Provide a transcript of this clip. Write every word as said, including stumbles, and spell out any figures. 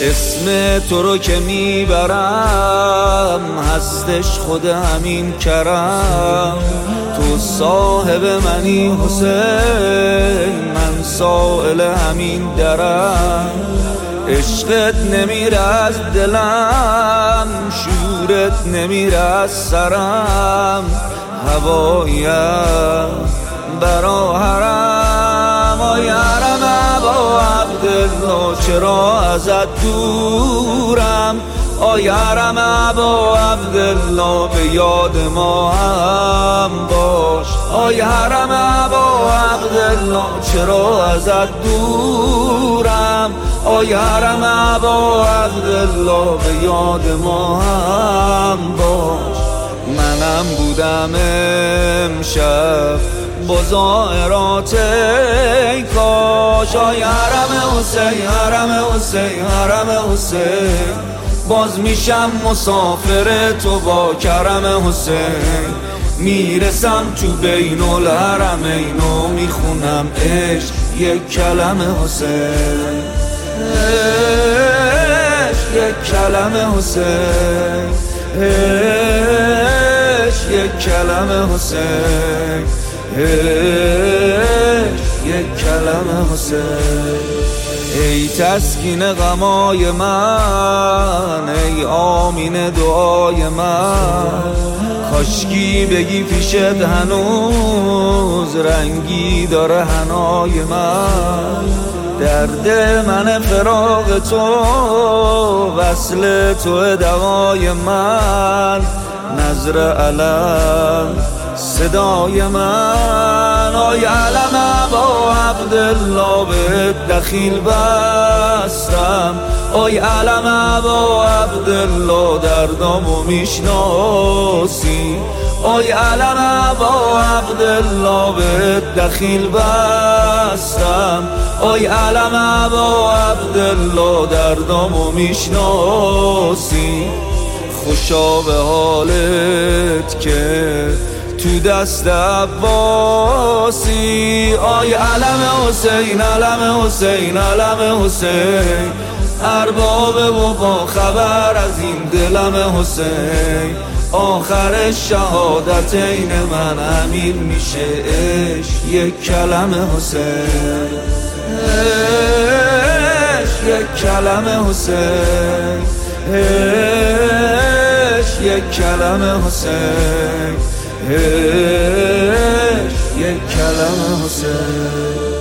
اسم تو رو که میبرم هستش خود همین کرم. تو صاحب منی حسین، من سائل همین درم. عشقت نمیره از دلم، شورت نمیره از سرم. هوایم برا حرم، آی حرم ابا عبدالله چرا ازت دورم. آی حرم ابا عبدالله به یاد ما هم باش. آی حرم ابا عبدالله چرا ازت دورم. آی حرم ابا عبدالله به یاد ما هم باش. منم بودم امشب با زائرات ای کاش. آی حرم حسین، حرم حسین، حرم حسین، باز میشم مسافر تو با کرم حسین. میرسم تو بین الحرمین و میخونم عشق یک کلمه حسین. عشق یک کلمه حسین، عشق یک کلمه حسین، عشق یک کلمه حسین. ای تسکین غمای من، ای آمین دعای من، کاشکی بگی پیشت هنوز رنگی داره حنای من. درد من فراق تو، وصل تو دوای من. نظر علم صدای من، آی علم ابا عبدالله به دخیل بستم. آی علم ابا عبدالله دردامو میشناسی. آی علم ابا عبدالله به دخیل بستم. آی علم ابا عبدالله دردامو میشناسی. خوشا به حالت که تو دست عباسی. آی علم حسین، علم حسین، علم حسین، ارباب و با خبر از این دلم حسین. آخر شهادتین من امیر میشه عشق یک کلمه حسین. عشق یک کلمه حسین، عشق یک کلمه حسین، عشق یک کلمه حسین.